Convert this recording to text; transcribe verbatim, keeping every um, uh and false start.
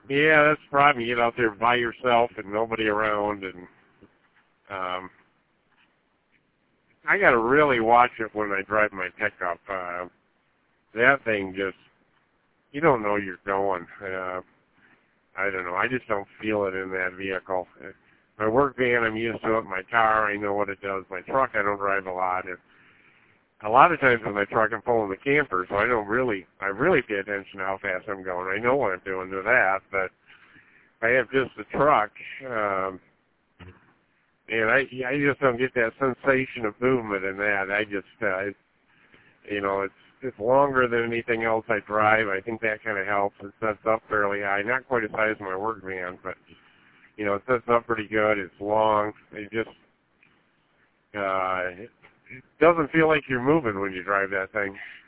Yeah, that's the problem. You get out there by yourself and nobody around, and um, I got to really watch it when I drive my pickup. Uh, that thing just, you don't know you're going. Uh, I don't know. I just don't feel it in that vehicle. My work van, I'm used to it. My car, I know what it does. My truck, I don't drive a lot. And a lot of times with my truck, I'm pulling the camper, so I don't really, I really pay attention to how fast I'm going. I know what I'm doing to that, but if I have just the truck, um, and I, I just don't get that sensation of movement in that. I just, uh, it's, you know, it's it's longer than anything else I drive. I think that kind of helps. It sets up fairly high, not quite as high as my work van, but you know, it sets up pretty good. It's long. It just, uh, it, it doesn't feel like you're moving when you drive that thing.